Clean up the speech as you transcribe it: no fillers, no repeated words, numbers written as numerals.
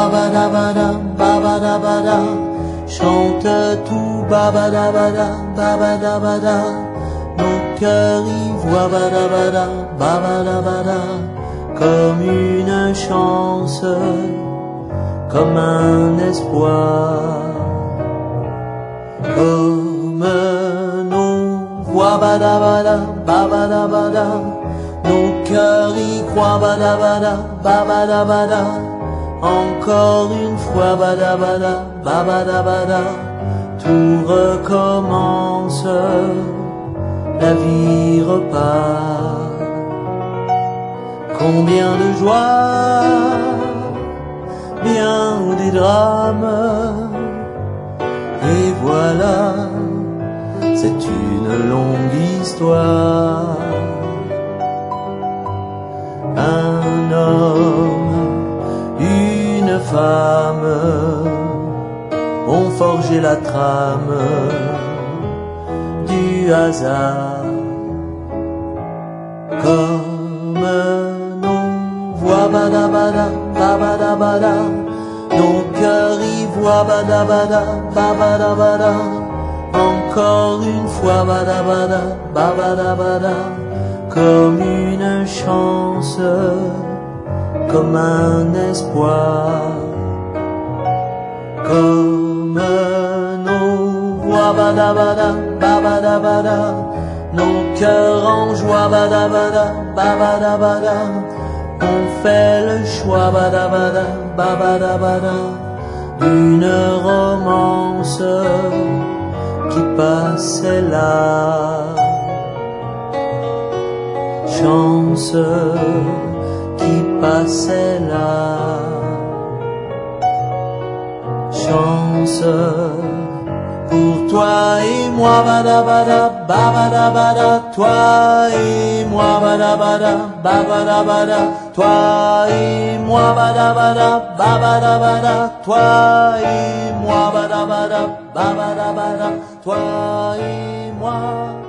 babadabada, babadabada, chante tout, babadabada, babadabada, nos cœurs y voient, babadabada, babadabada, comme une chance, comme un espoir, comme nos voix, babadabada, babadabada, nos cœurs y croient, babadabada, babadabada, encore une fois, babadabada, babadabada, tout recommence, la vie repart. Combien de joie, bien des drames, et voilà, c'est une longue histoire. Un homme, une femme ont forgé la trame du hasard. Comme nos voix, badabada, babadabada, nos cœurs y voient, badabada, babadabada, encore une fois, badabada, babadabada, comme une chance, comme un espoir, comme nos voix, badabada, babadabada, nos cœurs en joie, badabada, babadabada, on fait le choix, badabada, babadabada, d'une romance qui passait là. Chance qui passait là. Chance pour toi et moi, badabada, babadabada, toi et moi, badabada, babadabada, toi et moi, badabada, babadabada, toi et moi, badabada, babadabada, toi et moi.